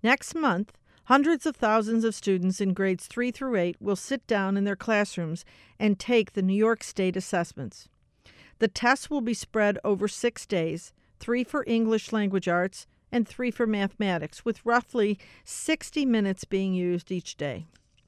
Next month, hundreds of thousands of students in grades 3 through 8 will sit down in their classrooms and take the New York State assessments. The tests will be spread over 6 days, 3 for English language arts and 3 for mathematics, with roughly 60 minutes being used each day.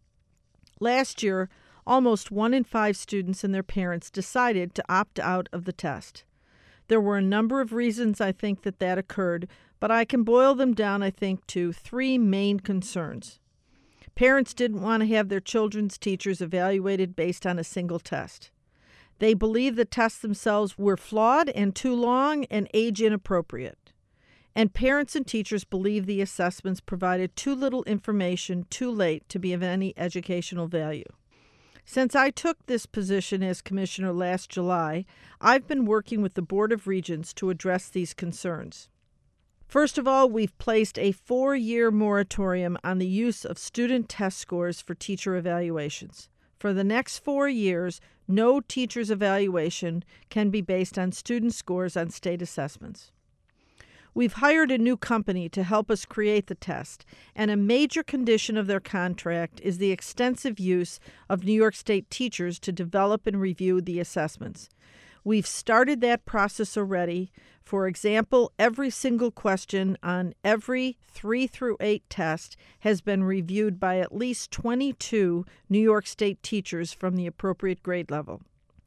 Last year, almost 1 in 5 students and their parents decided to opt out of the test. There were a number of reasons I think that occurred, but I can boil them down, I think, to 3 main concerns. Parents didn't want to have their children's teachers evaluated based on a single test. They believed the tests themselves were flawed and too long and age inappropriate. And parents and teachers believed the assessments provided too little information too late to be of any educational value. Since I took this position as commissioner last July, I've been working with the Board of Regents to address these concerns. First of all, we've placed a 4-year moratorium on the use of student test scores for teacher evaluations. For the next 4 years, no teacher's evaluation can be based on student scores on state assessments. We've hired a new company to help us create the test, and a major condition of their contract is the extensive use of New York State teachers to develop and review the assessments. We've started that process already. For example, every single question on every 3 through 8 test has been reviewed by at least 22 New York State teachers from the appropriate grade level.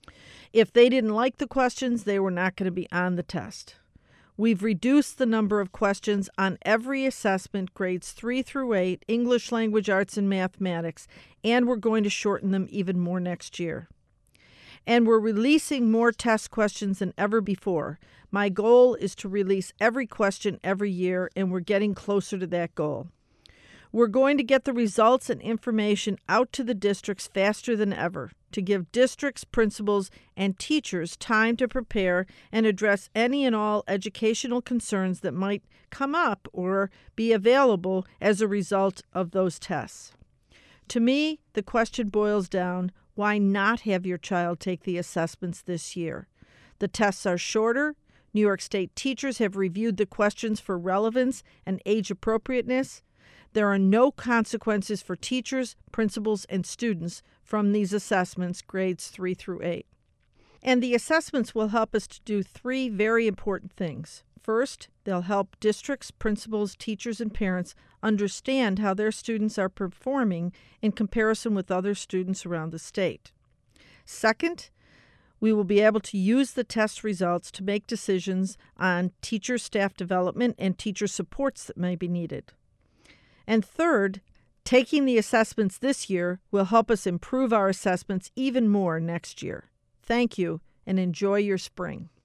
If they didn't like the questions, they were not going to be on the test. We've reduced the number of questions on every assessment, grades 3 through 8, English language arts and mathematics, and we're going to shorten them even more next year. And we're releasing more test questions than ever before. My goal is to release every question every year, and we're getting closer to that goal. We're going to get the results and information out to the districts faster than ever to give districts, principals, and teachers time to prepare and address any and all educational concerns that might come up or be available as a result of those tests. To me, the question boils down, why not have your child take the assessments this year? The tests are shorter. New York State teachers have reviewed the questions for relevance and age appropriateness. There are no consequences for teachers, principals, and students from these assessments, grades 3 through 8. And the assessments will help us to do 3 very important things. First, they'll help districts, principals, teachers, and parents understand how their students are performing in comparison with other students around the state. Second, we will be able to use the test results to make decisions on teacher staff development and teacher supports that may be needed. And third, taking the assessments this year will help us improve our assessments even more next year. Thank you, and enjoy your spring.